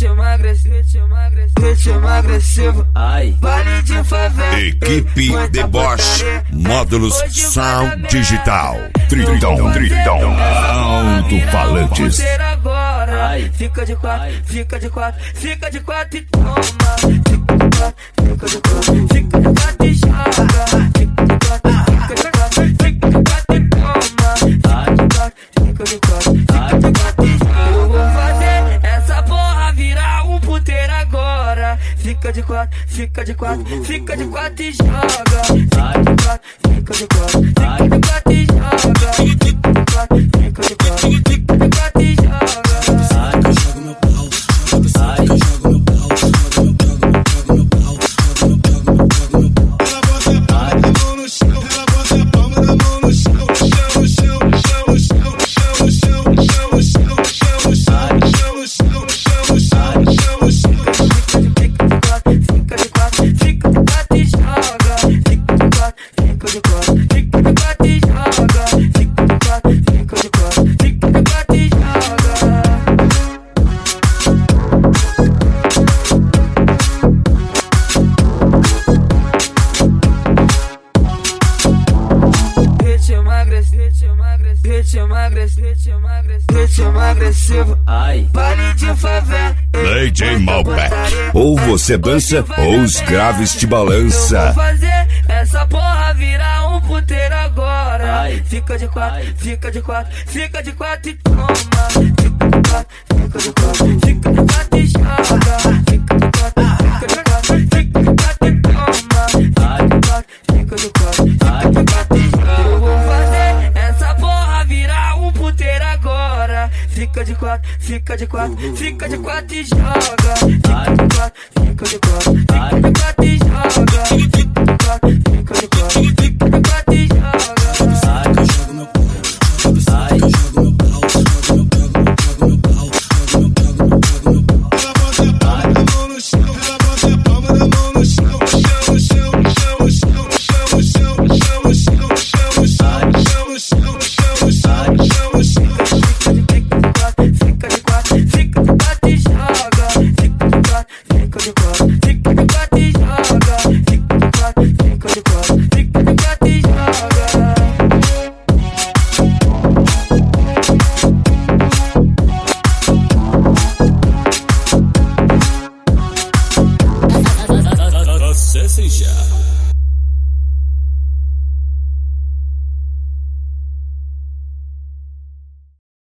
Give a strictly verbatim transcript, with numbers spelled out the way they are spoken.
ritmo agressivo, ritmo agressivo, ai, baile de favela. Equipe Deboche, módulos Sound Digital, Tritão, Tritão, alto-falantes. Ai, fica de quatro, fica de quatro, fica de quatro e toma. Fica de quatro, fica de quatro e joga. Fica de quatro, fica de quatro, fica de quatro e toma. Fica de quatro, fica de quatro e joga. Eu vou fazer essa porra virar um puteiro agora. Fica de quatro, fica de quatro, fica de quatro e joga. Fica de quatro, fica de quatro, fica de quatro e joga. Fica de quatro, fica de quatro, fica de quatro e joga. Ritmo agressivo, ai, baile de favela. D J Malbec, ou você dança ou os graves te balança. Eu vou fazer essa porra virar um puteiro agora. Ai, fica de quatro, fica de quatro, fica de quatro e toma. Fica de quatro, fica de quatro, fica de quatro e joga. Fica de quatro, fica de quatro, fica de quatro e toma. Fica de quatro, fica de quatro e joga. Eu vou fazer essa porra virar um puteiro agora. Fica de quatro, fica de quatro, fica de quatro e joga. Fica de quatro, fica de quatro, fica de quatro e joga.